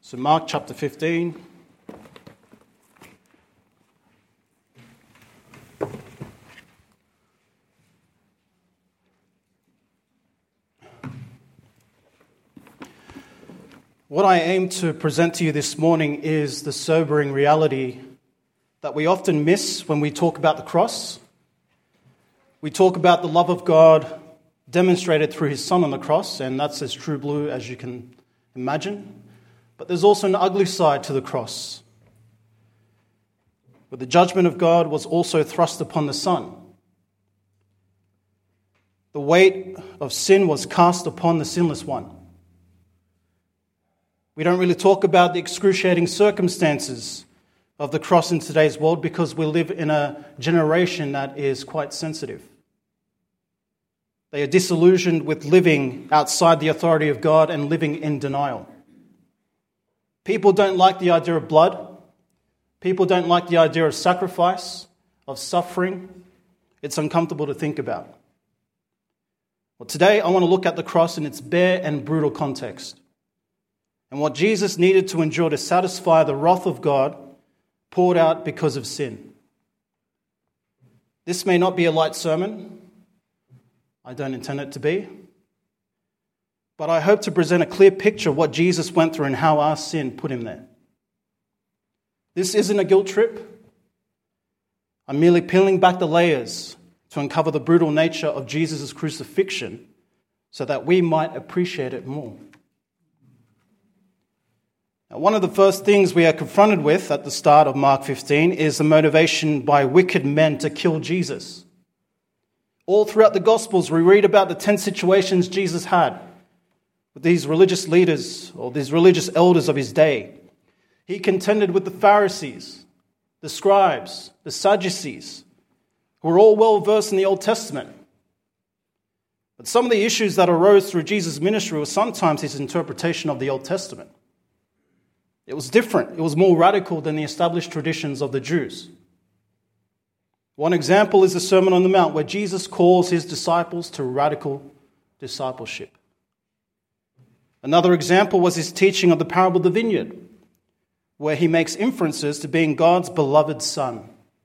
So Mark chapter 15. What I aim to present to you this morning is the sobering reality that we often miss when we talk about the cross. We talk about the love of God demonstrated through his Son on the cross, and that's as true blue as you can imagine. But there's also an ugly side to the cross, where the judgment of God was also thrust upon the Son. The weight of sin was cast upon the sinless one. We don't really talk about the excruciating circumstances of the cross in today's world because we live in a generation that is quite sensitive. They are disillusioned with living outside the authority of God and living in denial. People don't like the idea of blood. People don't like the idea of sacrifice, of suffering. It's uncomfortable to think about. Well, today I want to look at the cross in its bare and brutal context, and what Jesus needed to endure to satisfy the wrath of God poured out because of sin. This may not be a light sermon. I don't intend it to be. But I hope to present a clear picture of what Jesus went through and how our sin put him there. This isn't a guilt trip. I'm merely peeling back the layers to uncover the brutal nature of Jesus' crucifixion so that we might appreciate it more. Now, one of the first things we are confronted with at the start of Mark 15 is the motivation by wicked men to kill Jesus. All throughout the Gospels, we read about the 10 situations Jesus had with these religious leaders or these religious elders of his day. He contended with the Pharisees, the scribes, the Sadducees, who were all well versed in the Old Testament. But some of the issues that arose through Jesus' ministry were sometimes his interpretation of the Old Testament. It was different. It was more radical than the established traditions of the Jews. One example is the Sermon on the Mount, where Jesus calls his disciples to radical discipleship. Another example was his teaching of the parable of the vineyard, where he makes inferences to being God's beloved Son.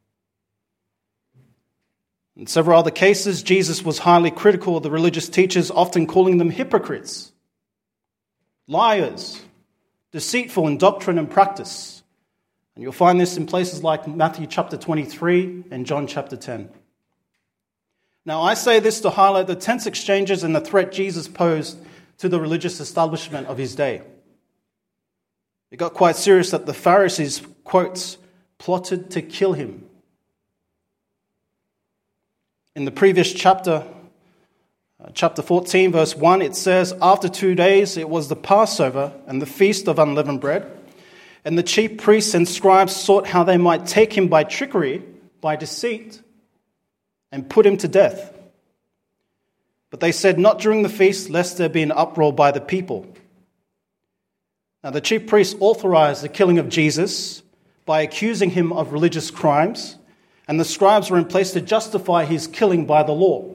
In several other cases, Jesus was highly critical of the religious teachers, often calling them hypocrites, liars, deceitful in doctrine and practice. And you'll find this in places like Matthew chapter 23 and John chapter 10. Now, I say this to highlight the tense exchanges and the threat Jesus posed to the religious establishment of his day. It got quite serious that the Pharisees, quotes, plotted to kill him. In the previous chapter 14, verse 1, it says, "After 2 days it was the Passover and the feast of unleavened bread, and the chief priests and scribes sought how they might take him by trickery, by deceit, and put him to death. But they said, 'Not during the feast, lest there be an uproar by the people.'" Now the chief priests authorized the killing of Jesus by accusing him of religious crimes, and the scribes were in place to justify his killing by the law.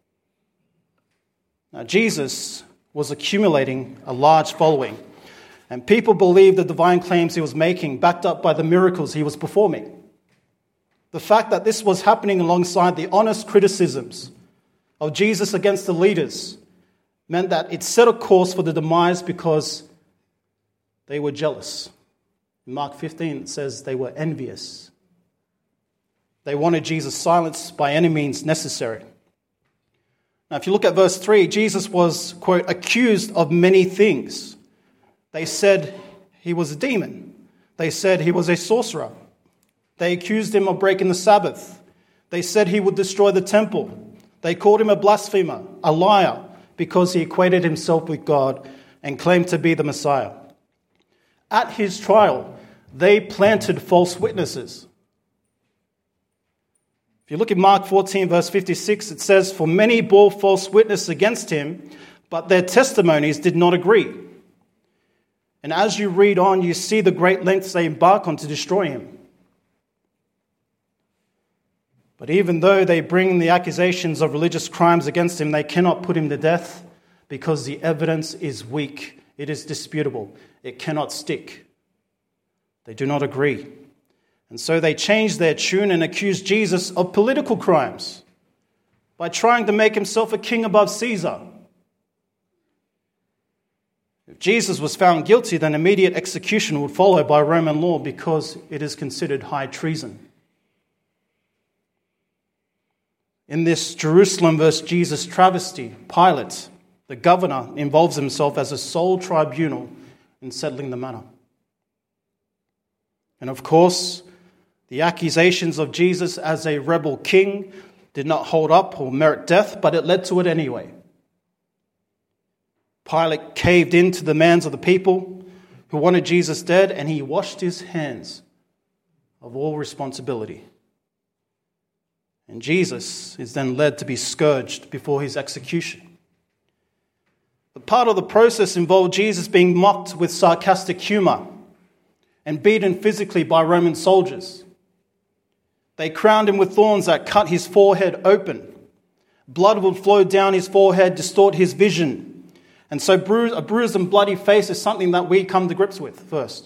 Now, Jesus was accumulating a large following, and people believed the divine claims he was making, backed up by the miracles he was performing. The fact that this was happening alongside the honest criticisms of Jesus against the leaders meant that it set a course for the demise because they were jealous. In Mark 15, it says they were envious. They wanted Jesus silenced by any means necessary. Now, if you look at verse 3, Jesus was, quote, accused of many things. They said he was a demon. They said he was a sorcerer. They accused him of breaking the Sabbath. They said he would destroy the temple. They called him a blasphemer, a liar, because he equated himself with God and claimed to be the Messiah. At his trial, they planted false witnesses. If you look at Mark 14, verse 56, it says, "For many bore false witness against him, but their testimonies did not agree." And as you read on, you see the great lengths they embark on to destroy him. But even though they bring the accusations of religious crimes against him, they cannot put him to death because the evidence is weak. It is disputable. It cannot stick. They do not agree. And so they changed their tune and accused Jesus of political crimes by trying to make himself a king above Caesar. If Jesus was found guilty, then immediate execution would follow by Roman law because it is considered high treason. In this Jerusalem versus Jesus travesty, Pilate, the governor, involves himself as a sole tribunal in settling the matter. And of course, the accusations of Jesus as a rebel king did not hold up or merit death, but it led to it anyway. Pilate caved in to the demands of the people who wanted Jesus dead, and he washed his hands of all responsibility. And Jesus is then led to be scourged before his execution. But part of the process involved Jesus being mocked with sarcastic humor and beaten physically by Roman soldiers. They crowned him with thorns that cut his forehead open. Blood would flow down his forehead, distort his vision. And so a bruised and bloody face is something that we come to grips with first.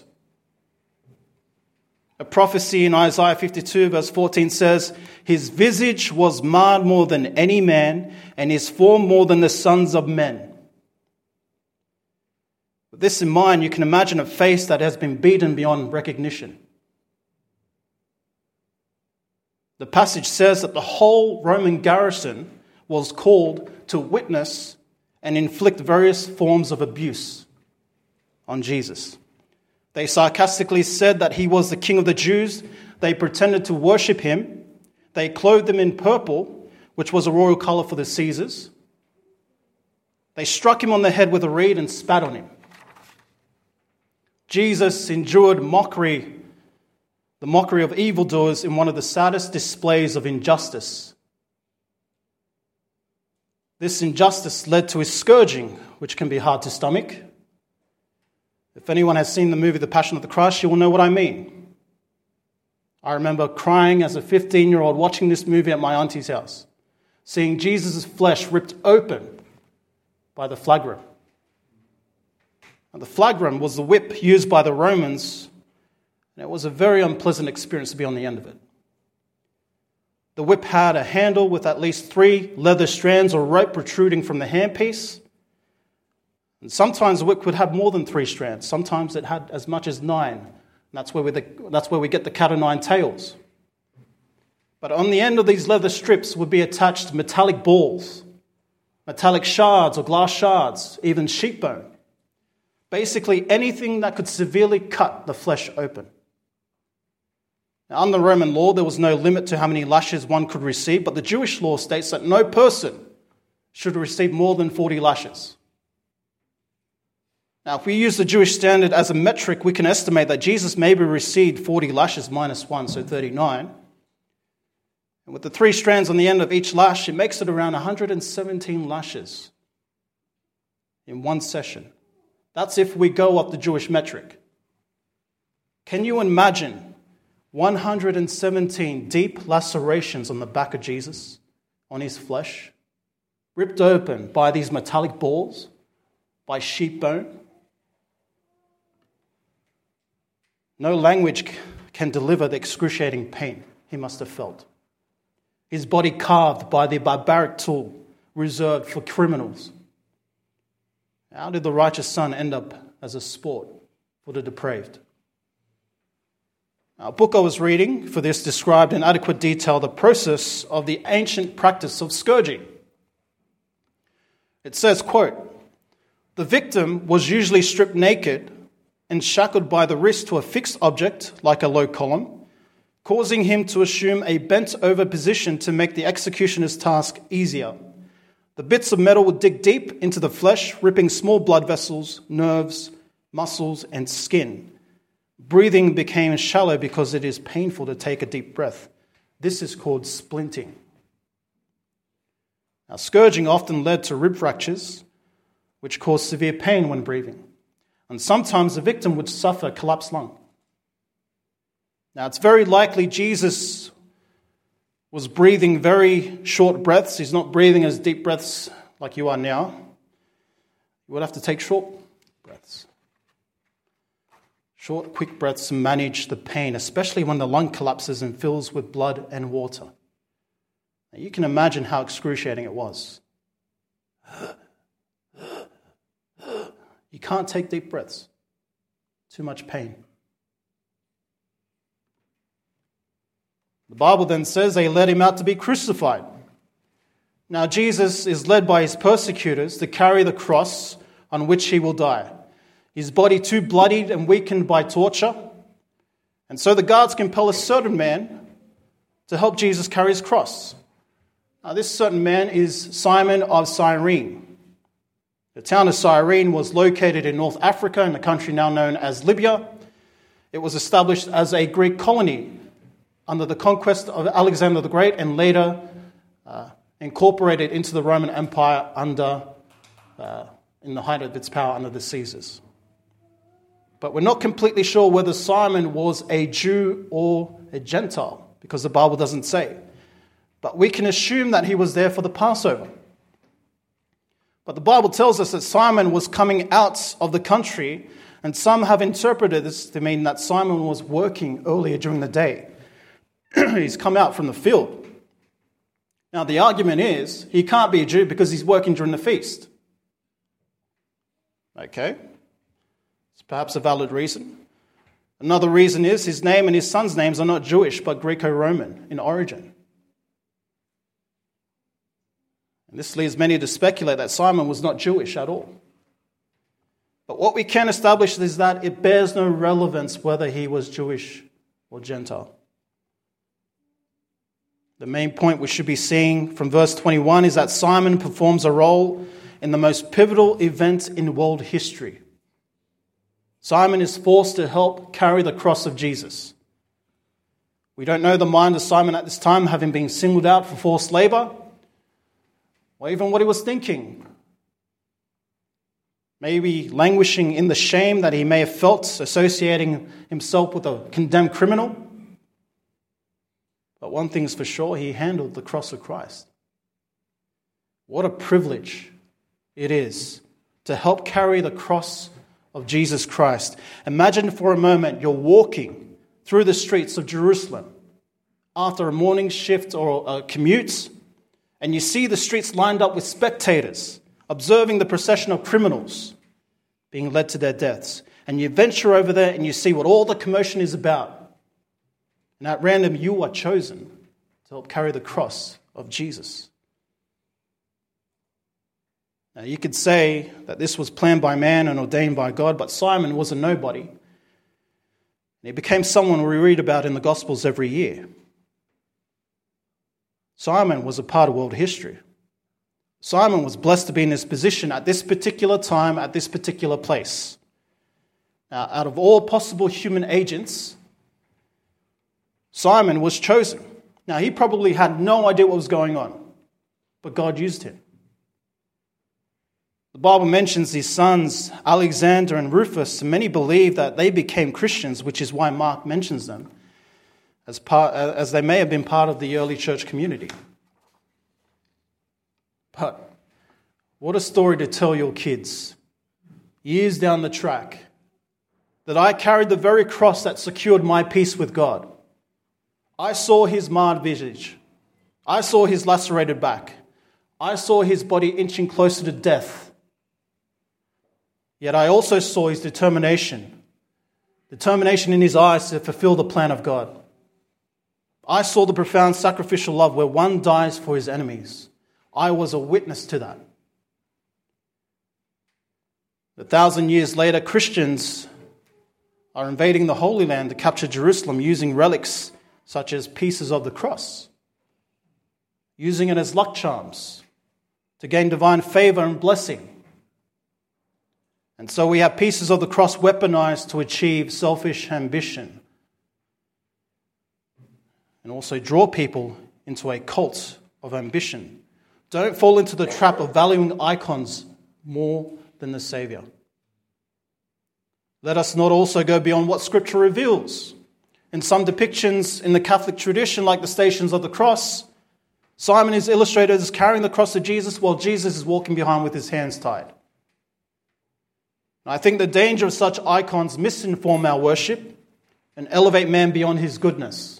A prophecy in Isaiah 52 verse 14 says, "His visage was marred more than any man, and his form more than the sons of men." With this in mind, you can imagine a face that has been beaten beyond recognition. The passage says that the whole Roman garrison was called to witness and inflict various forms of abuse on Jesus. They sarcastically said that he was the king of the Jews. They pretended to worship him. They clothed him in purple, which was a royal color for the Caesars. They struck him on the head with a reed and spat on him. Jesus endured mockery, the mockery of evildoers, in one of the saddest displays of injustice. This injustice led to his scourging, which can be hard to stomach. If anyone has seen the movie The Passion of the Christ, you will know what I mean. I remember crying as a 15-year-old watching this movie at my auntie's house, seeing Jesus' flesh ripped open by the flagrum. And the flagrum was the whip used by the Romans, and it was a very unpleasant experience to be on the end of it. The whip had a handle with at least 3 leather strands or rope protruding from the handpiece. And sometimes the whip would have more than 3 strands. Sometimes it had as much as 9. And that's where we get the cat o' nine tails. But on the end of these leather strips would be attached metallic balls, metallic shards or glass shards, even sheep bone. Basically anything that could severely cut the flesh open. Now, under Roman law, there was no limit to how many lashes one could receive, but the Jewish law states that no person should receive more than 40 lashes. Now, if we use the Jewish standard as a metric, we can estimate that Jesus maybe received 40 lashes minus 1, so 39. And with the 3 strands on the end of each lash, it makes it around 117 lashes in one session. That's if we go up the Jewish metric. Can you imagine 117 deep lacerations on the back of Jesus, on his flesh, ripped open by these metallic balls, by sheep bone? No language can deliver the excruciating pain he must have felt. His body carved by the barbaric tool reserved for criminals. How did the righteous son end up as a sport for the depraved? A book I was reading for this described in adequate detail the process of the ancient practice of scourging. It says, quote, "The victim was usually stripped naked and shackled by the wrist to a fixed object, like a low column, causing him to assume a bent-over position to make the executioner's task easier. The bits of metal would dig deep into the flesh, ripping small blood vessels, nerves, muscles, and skin. Breathing became shallow because it is painful to take a deep breath. This is called splinting." Now, scourging often led to rib fractures, which caused severe pain when breathing. And sometimes the victim would suffer collapsed lung. Now, it's very likely Jesus was breathing very short breaths. He's not breathing as deep breaths like you are now. You would have to take short breaths. Short, quick breaths to manage the pain, especially when the lung collapses and fills with blood and water. Now, you can imagine how excruciating it was. You can't take deep breaths. Too much pain. The Bible then says they led him out to be crucified. Now Jesus is led by his persecutors to carry the cross on which he will die. His body too bloodied and weakened by torture. And so the guards compel a certain man to help Jesus carry his cross. Now this certain man is Simon of Cyrene. The town of Cyrene was located in North Africa in a country now known as Libya. It was established as a Greek colony under the conquest of Alexander the Great and later incorporated into the Roman Empire in the height of its power under the Caesars. But we're not completely sure whether Simon was a Jew or a Gentile because the Bible doesn't say. But we can assume that he was there for the Passover. But the Bible tells us that Simon was coming out of the country, and some have interpreted this to mean that Simon was working earlier during the day. He's come out from the field. Now the argument is he can't be a Jew because he's working during the feast. Okay, it's perhaps a valid reason. Another reason is his name and his son's names are not Jewish but Greco-Roman in origin. And this leads many to speculate that Simon was not Jewish at all. But what we can establish is that it bears no relevance whether he was Jewish or Gentile. The main point we should be seeing from verse 21 is that Simon performs a role in the most pivotal event in world history. Simon is forced to help carry the cross of Jesus. We don't know the mind of Simon at this time, having been singled out for forced labor, or even what he was thinking. Maybe languishing in the shame that he may have felt, associating himself with a condemned criminal. But one thing is for sure, he handled the cross of Christ. What a privilege it is to help carry the cross of Jesus Christ. Imagine for a moment you're walking through the streets of Jerusalem after a morning shift or a commute, and you see the streets lined up with spectators, observing the procession of criminals being led to their deaths. And you venture over there and you see what all the commotion is about. And at random, you are chosen to help carry the cross of Jesus. Now, you could say that this was planned by man and ordained by God, but Simon was a nobody. And he became someone we read about in the Gospels every year. Simon was a part of world history. Simon was blessed to be in this position at this particular time, at this particular place. Now, out of all possible human agents, Simon was chosen. Now, he probably had no idea what was going on, but God used him. The Bible mentions his sons, Alexander and Rufus, and many believe that they became Christians, which is why Mark mentions them, as they may have been part of the early church community. But what a story to tell your kids years down the track, that I carried the very cross that secured my peace with God. I saw his marred visage. I saw his lacerated back. I saw his body inching closer to death. Yet I also saw his determination in his eyes to fulfill the plan of God. I saw the profound sacrificial love where one dies for his enemies. I was a witness to that. 1,000 years later, Christians are invading the Holy Land to capture Jerusalem using relics such as pieces of the cross, using it as luck charms to gain divine favor and blessing. And so we have pieces of the cross weaponized to achieve selfish ambition and also draw people into a cult of ambition. Don't fall into the trap of valuing icons more than the Savior. Let us not also go beyond what Scripture reveals. In some depictions in the Catholic tradition, like the Stations of the Cross, Simon is illustrated as carrying the cross of Jesus while Jesus is walking behind with his hands tied. And I think the danger of such icons misinform our worship and elevate man beyond his goodness.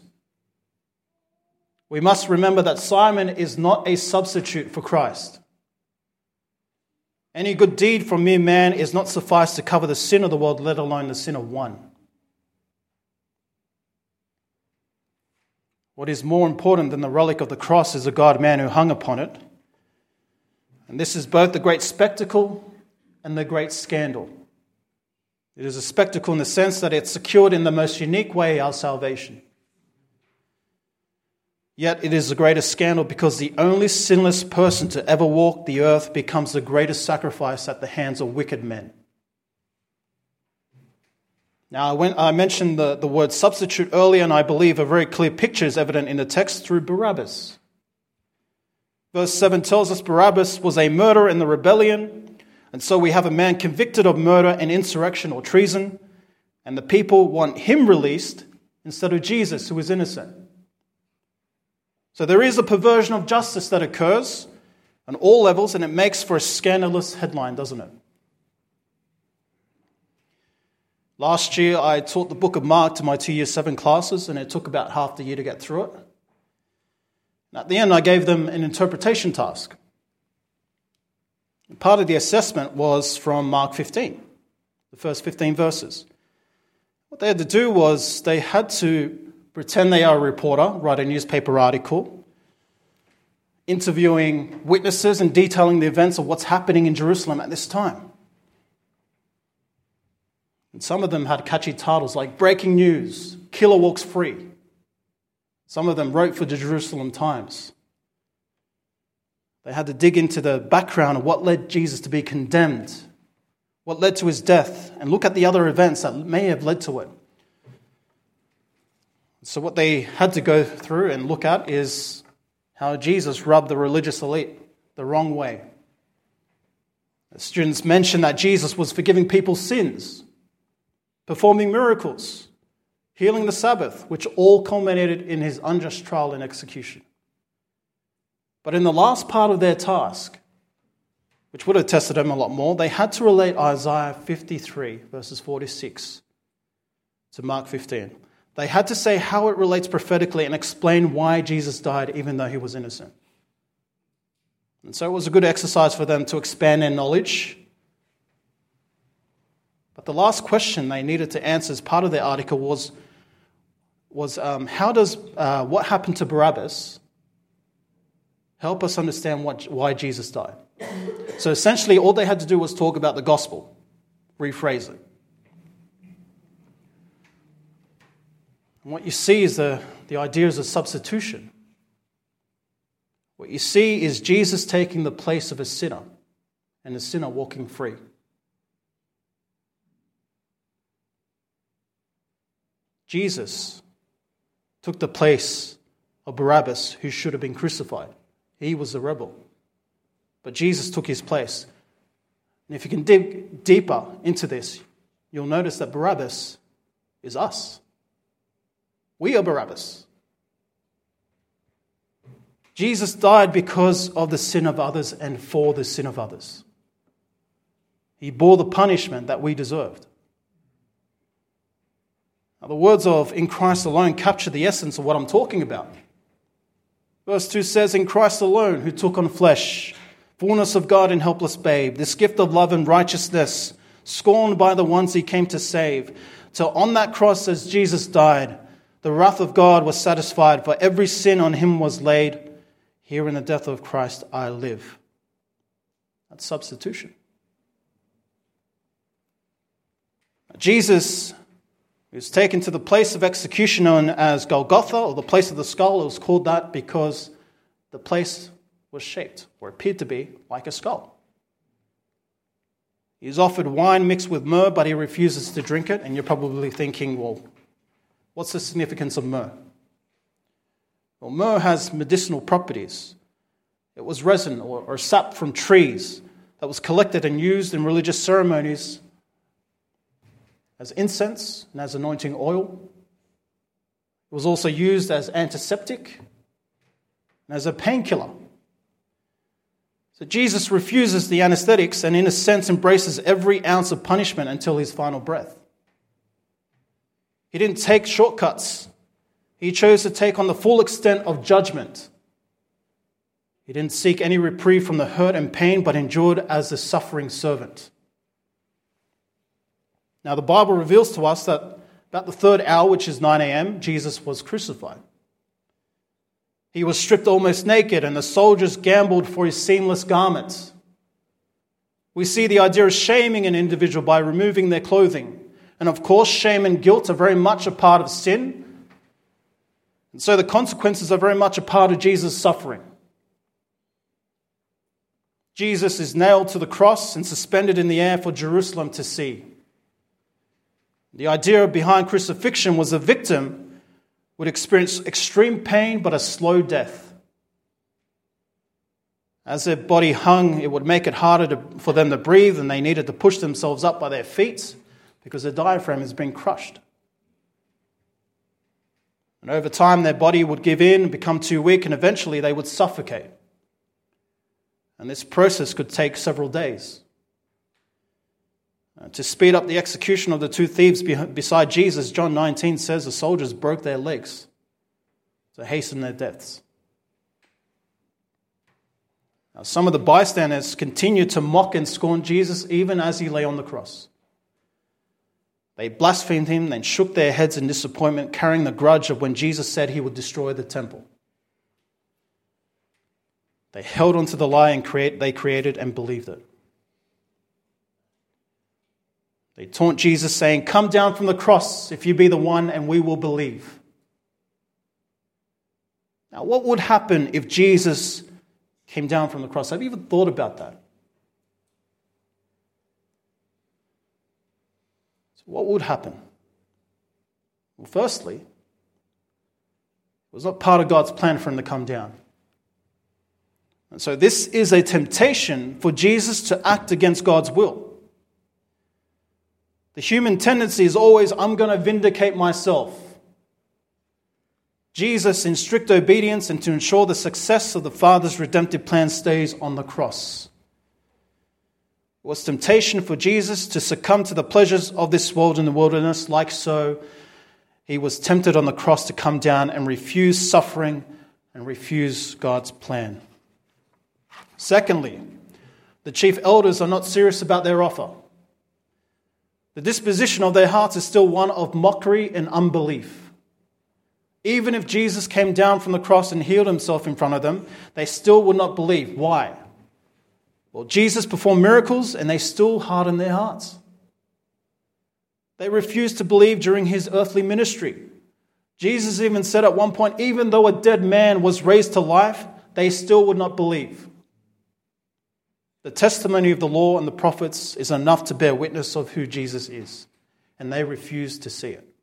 We must remember that Simon is not a substitute for Christ. Any good deed from mere man is not suffice to cover the sin of the world, let alone the sin of one. What is more important than the relic of the cross is the God-man who hung upon it. And this is both the great spectacle and the great scandal. It is a spectacle in the sense that it secured in the most unique way our salvation. Yet it is the greatest scandal because the only sinless person to ever walk the earth becomes the greatest sacrifice at the hands of wicked men. Now, I mentioned the word substitute earlier, and I believe a very clear picture is evident in the text through Barabbas. Verse 7 tells us Barabbas was a murderer in the rebellion, and so we have a man convicted of murder and insurrection or treason, and the people want him released instead of Jesus, who is innocent. So there is a perversion of justice that occurs on all levels, and it makes for a scandalous headline, doesn't it? Last year, I taught the book of Mark to my 2 Year 7 classes, and it took about half the year to get through it. And at the end, I gave them an interpretation task. And part of the assessment was from Mark 15, the first 15 verses. What they had to do was they had to pretend they are a reporter, write a newspaper article, interviewing witnesses and detailing the events of what's happening in Jerusalem at this time. And some of them had catchy titles like Breaking News, Killer Walks Free. Some of them wrote for the Jerusalem Times. They had to dig into the background of what led Jesus to be condemned, what led to his death, and look at the other events that may have led to it. So what they had to go through and look at is how Jesus rubbed the religious elite the wrong way. The students mentioned that Jesus was forgiving people's sins, performing miracles, healing the Sabbath, which all culminated in his unjust trial and execution. But in the last part of their task, which would have tested them a lot more, they had to relate Isaiah 53, verses 46 to Mark 15. They had to say how it relates prophetically and explain why Jesus died even though he was innocent. And so it was a good exercise for them to expand their knowledge. But the last question they needed to answer as part of their article was how does what happened to Barabbas help us understand why Jesus died? So essentially all they had to do was talk about the gospel, rephrase it. And what you see is the ideas of substitution. What you see is Jesus taking the place of a sinner and the sinner walking free. Jesus took the place of Barabbas, who should have been crucified. He was the rebel. But Jesus took his place. And if you can dig deeper into this, you'll notice that Barabbas is us. We are Barabbas. Jesus died because of the sin of others and for the sin of others. He bore the punishment that we deserved. Now, the words of "in Christ alone" capture the essence of what I'm talking about. Verse 2 says, "In Christ alone, who took on flesh, fullness of God and helpless babe, this gift of love and righteousness, scorned by the ones he came to save. Till on that cross as Jesus died, the wrath of God was satisfied, for every sin on him was laid. Here in the death of Christ I live." That's substitution. Jesus was taken to the place of execution known as Golgotha, or the place of the skull. It was called that because the place was shaped, or appeared to be, like a skull. He is offered wine mixed with myrrh, but he refuses to drink it. And you're probably thinking, well, what's the significance of myrrh? Well, myrrh has medicinal properties. It was resin or sap from trees that was collected and used in religious ceremonies as incense and as anointing oil. It was also used as antiseptic and as a painkiller. So Jesus refuses the anesthetics and in a sense embraces every ounce of punishment until his final breath. He didn't take shortcuts. He chose to take on the full extent of judgment. He didn't seek any reprieve from the hurt and pain, but endured as the suffering servant. Now, the Bible reveals to us that about the third hour, which is 9 a.m., Jesus was crucified. He was stripped almost naked, and the soldiers gambled for his seamless garments. We see the idea of shaming an individual by removing their clothing. And of course, shame and guilt are very much a part of sin. And so the consequences are very much a part of Jesus' suffering. Jesus is nailed to the cross and suspended in the air for Jerusalem to see. The idea behind crucifixion was the victim would experience extreme pain but a slow death. As their body hung, it would make it harder for them to breathe, and they needed to push themselves up by their feet because their diaphragm has been crushed. And over time, their body would give in, become too weak, and eventually they would suffocate. And this process could take several days. To speed up the execution of the two thieves beside Jesus, John 19 says the soldiers broke their legs to hasten their deaths. Now, some of the bystanders continued to mock and scorn Jesus even as he lay on the cross. They blasphemed him and shook their heads in disappointment, carrying the grudge of when Jesus said he would destroy the temple. They held onto the lie they created and believed it. They taunt Jesus, saying, "Come down from the cross if you be the one, and we will believe." Now, what would happen if Jesus came down from the cross? Have you ever thought about that? So what would happen? Well, firstly, it was not part of God's plan for him to come down. And so this is a temptation for Jesus to act against God's will. The human tendency is always, I'm going to vindicate myself. Jesus, in strict obedience and to ensure the success of the Father's redemptive plan, stays on the cross. It was temptation for Jesus to succumb to the pleasures of this world in the wilderness. Like so, he was tempted on the cross to come down and refuse suffering and refuse God's plan. Secondly, the chief elders are not serious about their offer. The disposition of their hearts is still one of mockery and unbelief. Even if Jesus came down from the cross and healed himself in front of them, they still would not believe. Why? Well, Jesus performed miracles and they still hardened their hearts. They refused to believe during his earthly ministry. Jesus even said at one point, even though a dead man was raised to life, they still would not believe. The testimony of the law and the prophets is enough to bear witness of who Jesus is, and they refuse to see it.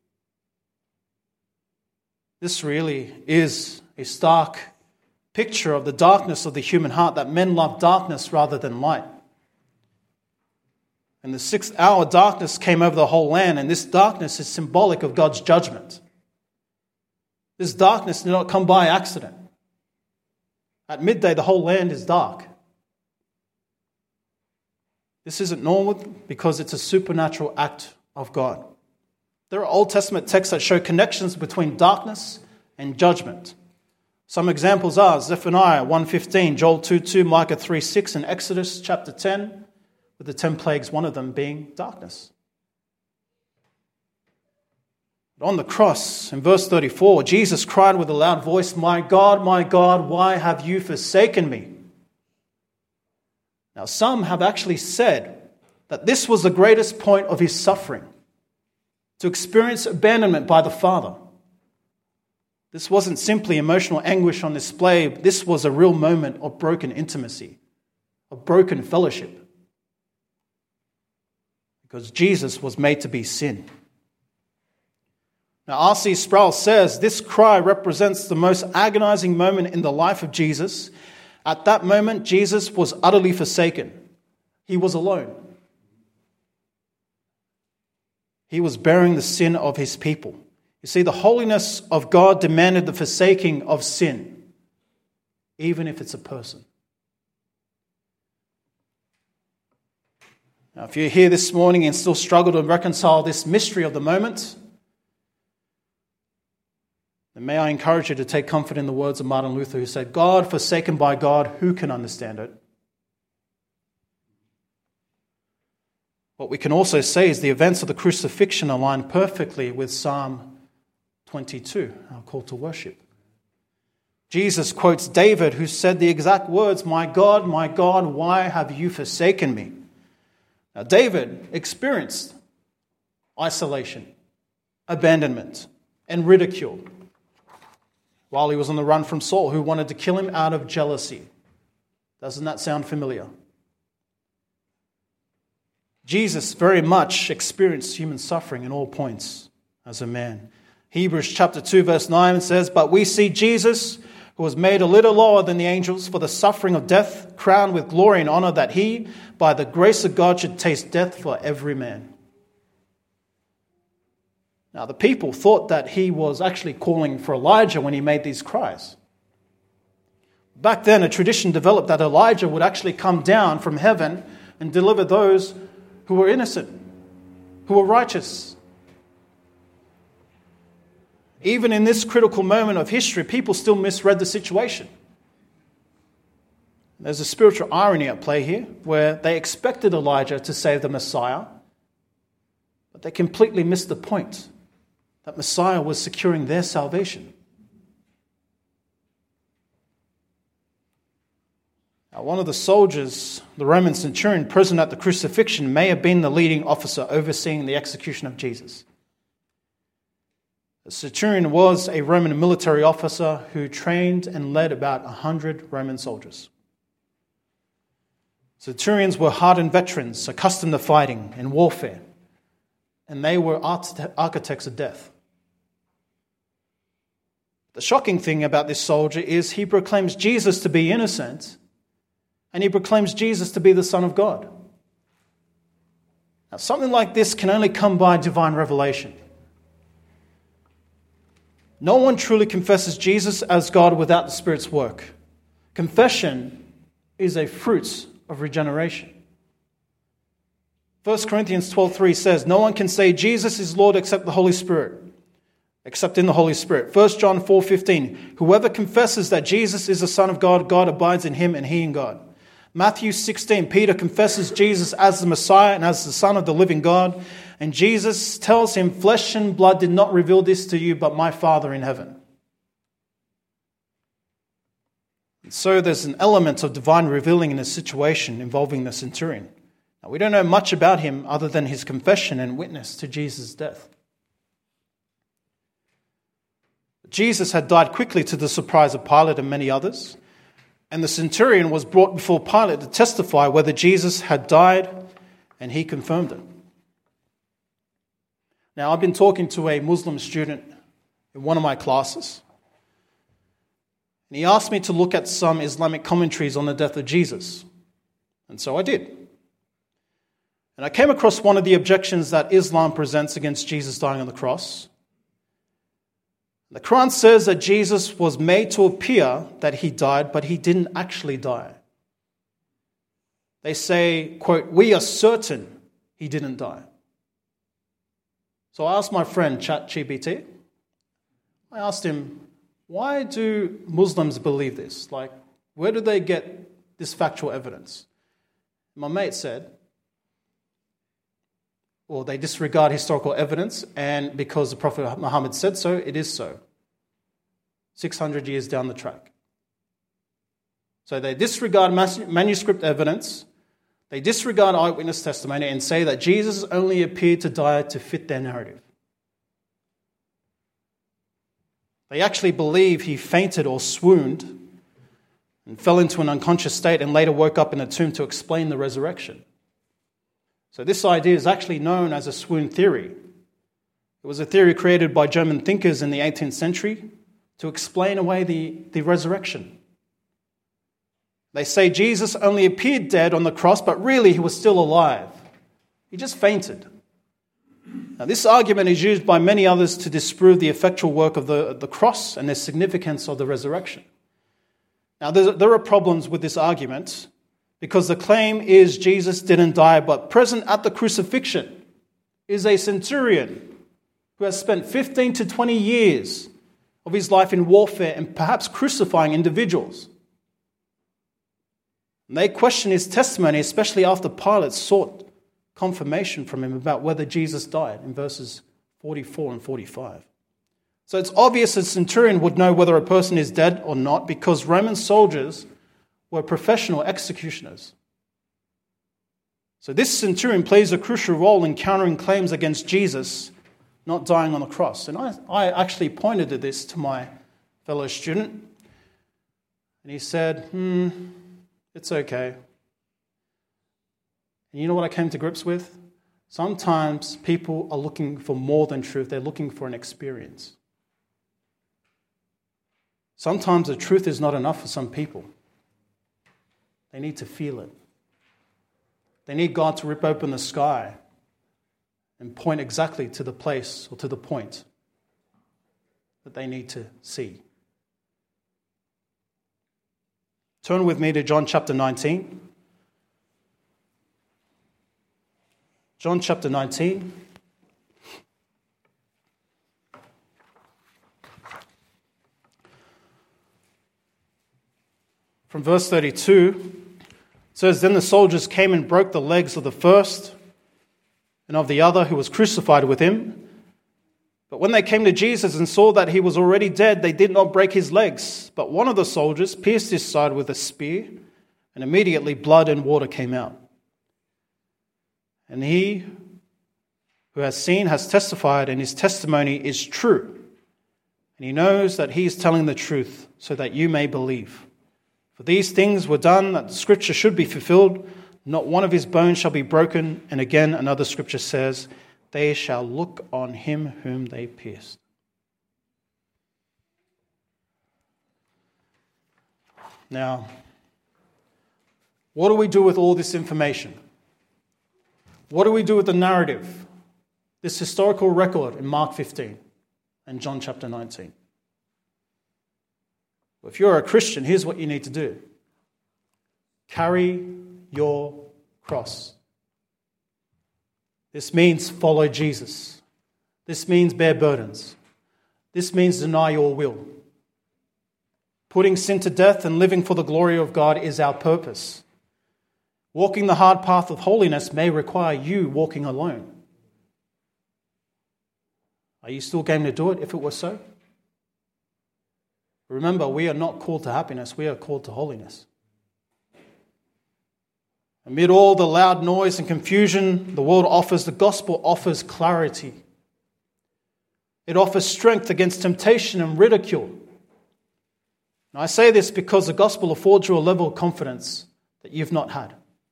This really is a stark picture of the darkness of the human heart, that men love darkness rather than light. And the 6th hour, darkness came over the whole land, and this darkness is symbolic of God's judgment. This darkness did not come by accident. At midday, the whole land is dark. This isn't normal because it's a supernatural act of God. There are Old Testament texts that show connections between darkness and judgment. Some examples are Zephaniah 1:15, Joel 2:2, Micah 3:6, and Exodus chapter 10, with the 10 plagues, one of them being darkness. But on the cross, in verse 34, Jesus cried with a loud voice, my God, why have you forsaken me?" Now, some have actually said that this was the greatest point of his suffering, to experience abandonment by the Father. This wasn't simply emotional anguish on display. This was a real moment of broken intimacy, of broken fellowship. Because Jesus was made to be sin. Now, R.C. Sproul says this cry represents the most agonizing moment in the life of Jesus. At that moment, Jesus was utterly forsaken. He was alone. He was bearing the sin of his people. You see, the holiness of God demanded the forsaking of sin, even if it's a person. Now, if you're here this morning and still struggle to reconcile this mystery of the moment, then may I encourage you to take comfort in the words of Martin Luther, who said, "God forsaken by God, who can understand it?" What we can also say is the events of the crucifixion align perfectly with Psalm 22, our call to worship. Jesus quotes David, who said the exact words, my God, why have you forsaken me?" Now, David experienced isolation, abandonment, and ridicule while he was on the run from Saul, who wanted to kill him out of jealousy. Doesn't that sound familiar? Jesus very much experienced human suffering in all points as a man. Hebrews chapter 2 verse 9 says, "But we see Jesus, who was made a little lower than the angels for the suffering of death, crowned with glory and honor, that he, by the grace of God, should taste death for every man." Now, the people thought that he was actually calling for Elijah when he made these cries. Back then, a tradition developed that Elijah would actually come down from heaven and deliver those who were innocent, who were righteous. Even in this critical moment of history, people still misread the situation. There's a spiritual irony at play here, where they expected Elijah to save the Messiah, but they completely missed the point that Messiah was securing their salvation. Now, one of the soldiers, the Roman centurion present at the crucifixion, may have been the leading officer overseeing the execution of Jesus. The centurion was a Roman military officer who trained and led about 100 Roman soldiers. Centurions were hardened veterans, accustomed to fighting and warfare, and they were architects of death. The shocking thing about this soldier is he proclaims Jesus to be innocent, and he proclaims Jesus to be the Son of God. Now, something like this can only come by divine revelation. No one truly confesses Jesus as God without the Spirit's work. Confession is a fruit of regeneration. 1 Corinthians 12:3 says, "No one can say Jesus is Lord except in the Holy Spirit. 1 John 4:15, "Whoever confesses that Jesus is the Son of God, God abides in him and he in God." Matthew 16, Peter confesses Jesus as the Messiah and as the Son of the living God. And Jesus tells him, "Flesh and blood did not reveal this to you, but my Father in heaven." And so there's an element of divine revealing in a situation involving the centurion. Now, we don't know much about him other than his confession and witness to Jesus' death. Jesus had died quickly to the surprise of Pilate and many others. And the centurion was brought before Pilate to testify whether Jesus had died, and he confirmed it. Now, I've been talking to a Muslim student in one of my classes, and he asked me to look at some Islamic commentaries on the death of Jesus. And so I did. And I came across one of the objections that Islam presents against Jesus dying on the cross. The Quran says that Jesus was made to appear that he died, but he didn't actually die. They say, quote, "We are certain he didn't die." So I asked my friend ChatGPT, I asked him, why do Muslims believe this? Like, where do they get this factual evidence? My mate said, well, they disregard historical evidence, and because the Prophet Muhammad said so, it is so. 600 years down the track. So they disregard manuscript evidence, they disregard eyewitness testimony, and say that Jesus only appeared to die to fit their narrative. They actually believe he fainted or swooned and fell into an unconscious state and later woke up in a tomb to explain the resurrection. So this idea is actually known as a swoon theory. It was a theory created by German thinkers in the 18th century to explain away the resurrection. They say Jesus only appeared dead on the cross, but really he was still alive. He just fainted. Now, this argument is used by many others to disprove the effectual work of the cross and the significance of the resurrection. Now, there are problems with this argument because the claim is Jesus didn't die, but present at the crucifixion is a centurion who has spent 15 to 20 years of his life in warfare and perhaps crucifying individuals. And they question his testimony, especially after Pilate sought confirmation from him about whether Jesus died in verses 44 and 45. So it's obvious a centurion would know whether a person is dead or not because Roman soldiers were professional executioners. So this centurion plays a crucial role in countering claims against Jesus not dying on the cross. And I actually pointed to this to my fellow student. And he said, it's okay. And you know what I came to grips with? Sometimes people are looking for more than truth. They're looking for an experience. Sometimes the truth is not enough for some people. They need to feel it. They need God to rip open the sky and point exactly to the place or to the point that they need to see. Turn with me to John chapter 19. John chapter 19. From verse 32, it says, Then the soldiers came and broke the legs of the first and of the other who was crucified with him. But when they came to Jesus and saw that he was already dead, they did not break his legs. But one of the soldiers pierced his side with a spear, and immediately blood and water came out. And he who has seen has testified, and his testimony is true. And he knows that he is telling the truth, so that you may believe. For these things were done that the scripture should be fulfilled. Not one of his bones shall be broken. And again, another scripture says, they shall look on him whom they pierced. Now, what do we do with all this information? What do we do with the narrative, this historical record in Mark 15 and John chapter 19? Well, if you're a Christian, here's what you need to do. Carry your cross. This means follow Jesus. This means bear burdens. This means deny your will. Putting sin to death and living for the glory of God is our purpose. Walking the hard path of holiness may require you walking alone. Are you still game to do it if it were so? Remember, we are not called to happiness, we are called to holiness. Amid all the loud noise and confusion the gospel offers clarity. It offers strength against temptation and ridicule. And I say this because the gospel affords you a level of confidence that you've not had.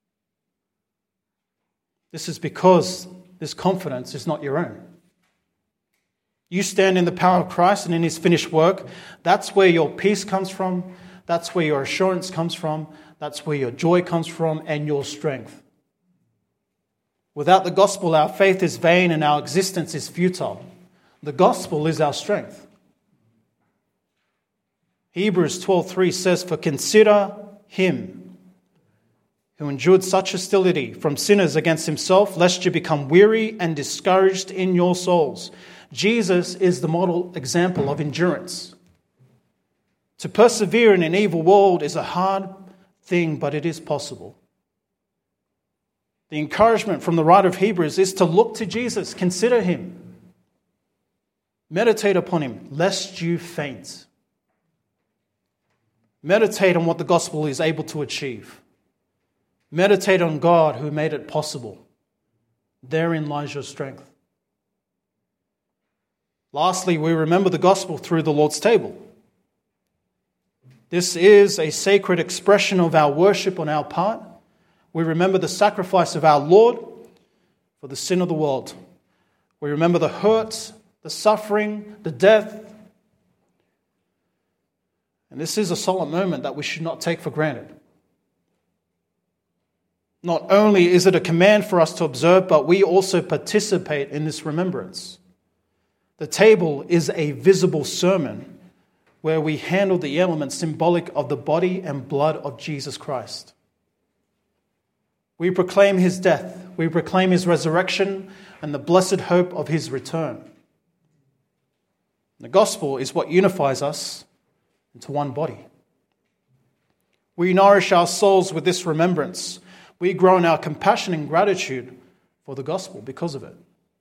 This is because this confidence is not your own. You stand in the power of Christ and in his finished work. That's where your peace comes from. That's where your assurance comes from. That's where your joy comes from and your strength. Without the gospel, our faith is vain and our existence is futile. The gospel is our strength. Hebrews 12:3 says, For consider him who endured such hostility from sinners against himself, lest you become weary and discouraged in your souls. Jesus is the model example of endurance. To persevere in an evil world is a hard thing, but it is possible. The encouragement from the writer of Hebrews is to look to Jesus, consider him, meditate upon him, lest you faint. Meditate on what the gospel is able to achieve. Meditate on God who made it possible. Therein lies your strength. Lastly, we remember the gospel through the Lord's table. This is a sacred expression of our worship on our part. We remember the sacrifice of our Lord for the sin of the world. We remember the hurt, the suffering, the death. And this is a solemn moment that we should not take for granted. Not only is it a command for us to observe, but we also participate in this remembrance. The table is a visible sermon where we handle the elements symbolic of the body and blood of Jesus Christ. We proclaim his death. We proclaim his resurrection and the blessed hope of his return. The gospel is what unifies us into one body. We nourish our souls with this remembrance. We grow in our compassion and gratitude for the gospel because of it.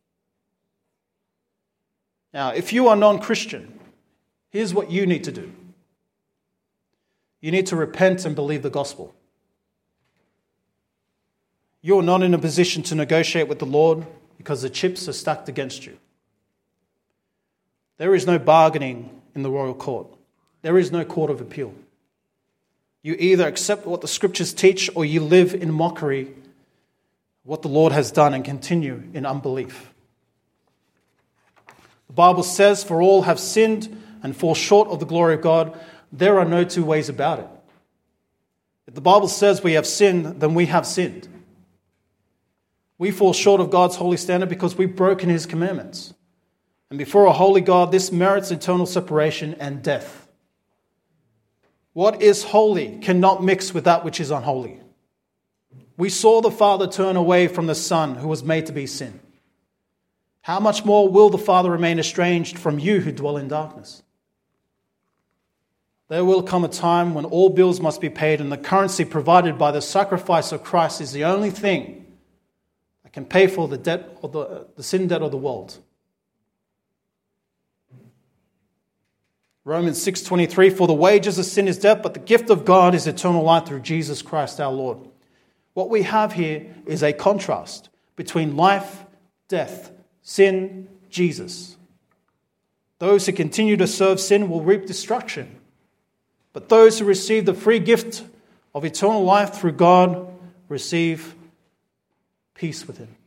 Now, if you are non-Christian, here's what you need to do. You need to repent and believe the gospel. You're not in a position to negotiate with the Lord because the chips are stacked against you. There is no bargaining in the royal court. There is no court of appeal. You either accept what the scriptures teach or you live in mockery of what the Lord has done and continue in unbelief. The Bible says, "For all have sinned and fall short of the glory of God." There are no two ways about it. If the Bible says we have sinned, then we have sinned. We fall short of God's holy standard because we've broken his commandments. And before a holy God, this merits eternal separation and death. What is holy cannot mix with that which is unholy. We saw the Father turn away from the Son who was made to be sin. How much more will the Father remain estranged from you who dwell in darkness? There will come a time when all bills must be paid and the currency provided by the sacrifice of Christ is the only thing that can pay for the debt or the sin debt of the world. Romans 6:23, "For the wages of sin is death, but the gift of God is eternal life through Jesus Christ our Lord." What we have here is a contrast between life, death, sin, Jesus. Those who continue to serve sin will reap destruction. But those who receive the free gift of eternal life through God receive peace with him.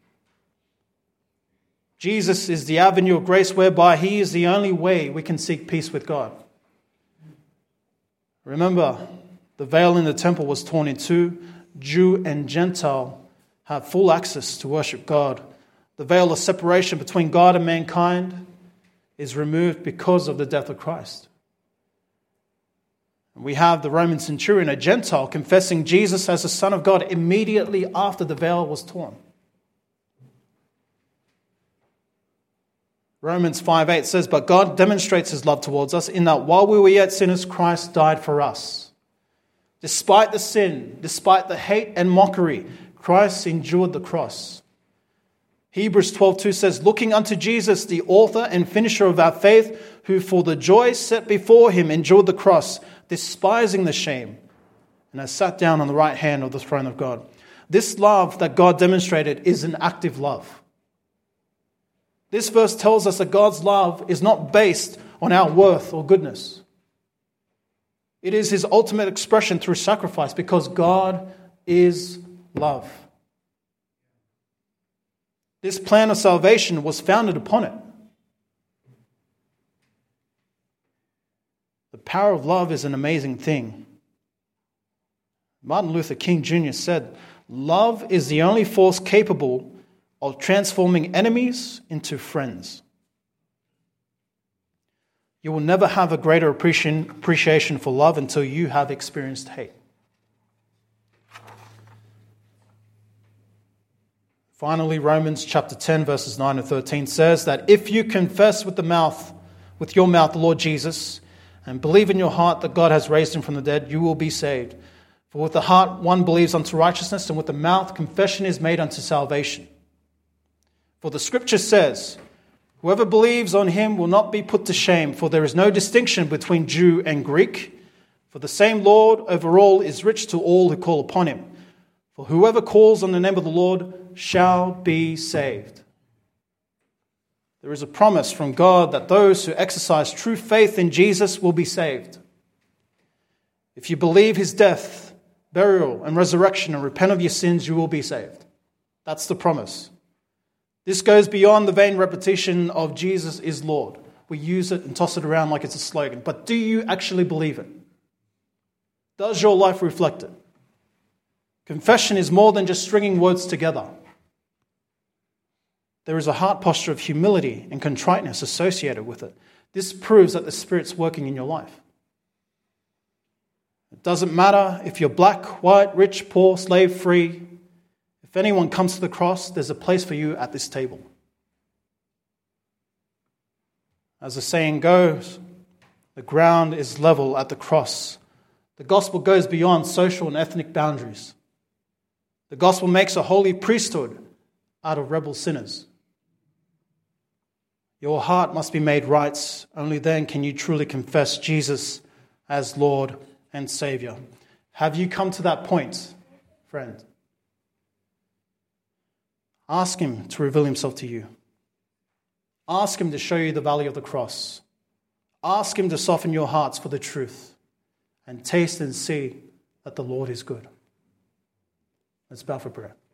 Jesus is the avenue of grace whereby he is the only way we can seek peace with God. Remember, the veil in the temple was torn in two. Jew and Gentile have full access to worship God. The veil of separation between God and mankind is removed because of the death of Christ. We have the Roman centurion, a Gentile, confessing Jesus as the Son of God immediately after the veil was torn. Romans 5:8 says, "But God demonstrates his love towards us in that while we were yet sinners, Christ died for us." Despite the sin, despite the hate and mockery, Christ endured the cross. Hebrews 12:2 says, "Looking unto Jesus, the author and finisher of our faith, who for the joy set before him endured the cross, despising the shame, and has sat down on the right hand of the throne of God." This love that God demonstrated is an active love. This verse tells us that God's love is not based on our worth or goodness. It is his ultimate expression through sacrifice because God is love. This plan of salvation was founded upon it. The power of love is an amazing thing. Martin Luther King Jr. said, "Love is the only force capable of transforming enemies into friends." You will never have a greater appreciation for love until you have experienced hate. Finally, Romans chapter 10, verses 9 and 13 says that if you confess with your mouth the Lord Jesus, and believe in your heart that God has raised him from the dead, you will be saved. For with the heart one believes unto righteousness, and with the mouth confession is made unto salvation. For the scripture says, "Whoever believes on him will not be put to shame, for there is no distinction between Jew and Greek. For the same Lord over all is rich to all who call upon him. For whoever calls on the name of the Lord shall be saved." There is a promise from God that those who exercise true faith in Jesus will be saved. If you believe his death, burial, and resurrection and repent of your sins, you will be saved. That's the promise. This goes beyond the vain repetition of Jesus is Lord. We use it and toss it around like it's a slogan. But do you actually believe it? Does your life reflect it? Confession is more than just stringing words together. There is a heart posture of humility and contriteness associated with it. This proves that the Spirit's working in your life. It doesn't matter if you're black, white, rich, poor, slave, free. If anyone comes to the cross, there's a place for you at this table. As the saying goes, the ground is level at the cross. The gospel goes beyond social and ethnic boundaries. The gospel makes a holy priesthood out of rebel sinners. Your heart must be made right. Only then can you truly confess Jesus as Lord and Savior. Have you come to that point, friend? Ask him to reveal himself to you. Ask him to show you the valley of the cross. Ask him to soften your hearts for the truth. And taste and see that the Lord is good. Let's bow for prayer.